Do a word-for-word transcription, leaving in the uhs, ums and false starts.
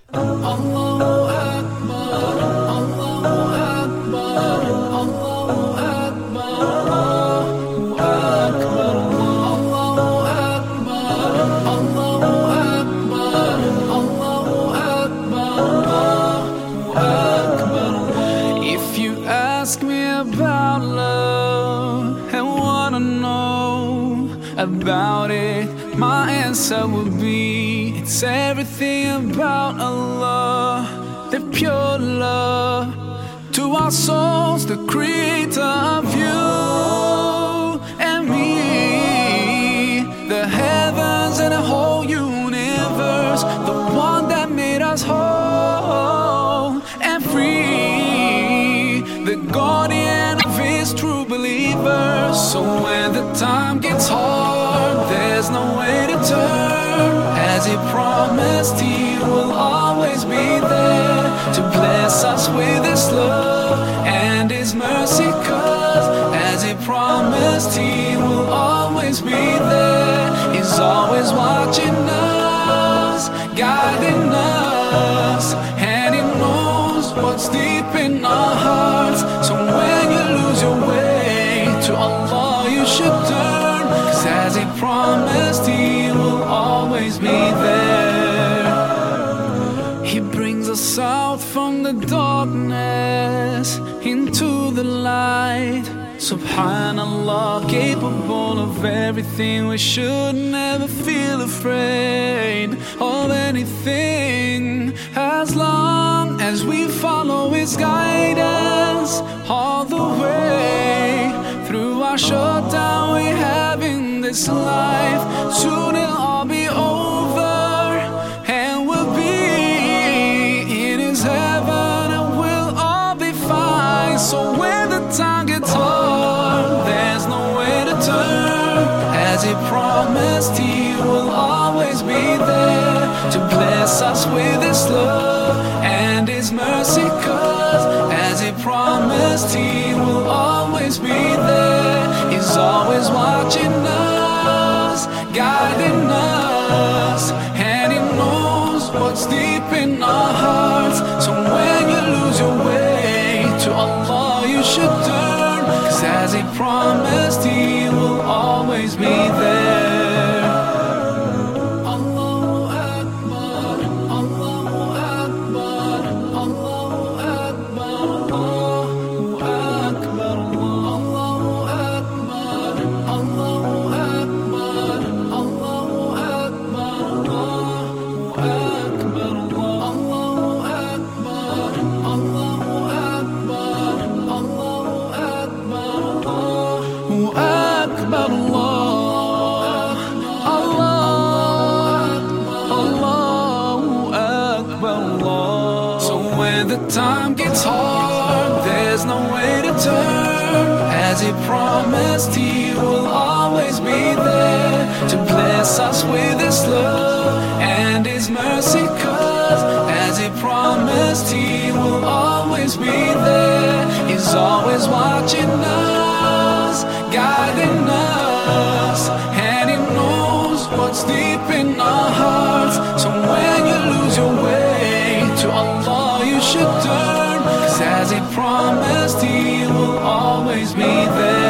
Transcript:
Allahu Akbar, Allahu Akbar, Allahu Akbar, Allahu Akbar, Allahu Akbar, Allahu Akbar, Allahu Akbar, Allahu Akbar. If you ask me about love and wanna know about it, my answer would be it's everything about Allah, the pure love to our souls, the creator of you and me, the heavens and the whole universe, the one that made us whole and free, the guardian of his true believers. So when the time gets hard, there's no way to turn. As he promised, he will always be there to bless us with his love and his mercy. Cause as he promised, he will always be there. He's always watching us, guiding us, and he knows what's deep in our hearts. So when you lose your way, to Allah you should turn. Cause as he promised, he will always be there. He brings us out from the darkness into the light. Subhanallah, capable of everything. We should never feel afraid of anything, as long as we follow his guidance all the way through our short time we have in this life. Soon it'll all be over and we'll be in his heaven and we'll all be fine. So when the time gets hard, there's no way to turn. As he promised, he will always be there to bless us with his love and his mercy. Cause as he promised, he will always be there. He's always watching us, guiding us, and he knows what's deep in our hearts. So when you lose your way, to Allah you should turn. Cause as he promised, he will always be there. Allahu Akbar, Allahu Akbar, Allahu Akbar, Allahu Akbar, Allahu Akbar, Allahu Akbar, Allahu Akbar, Allahu Akbar, Allahu Akbar, Allahu Akbar, Allahu Akbar, Allahu Akbar, when the time gets hard, there's no way to turn. As he promised, he will always be there to bless us with his love and his mercy. Cause as he promised, he will always be there. He's always watching us, guiding us, and he knows what's deep in our hearts. So when you lose your way, to Allah you should turn. Cause as he promised, he will always be there.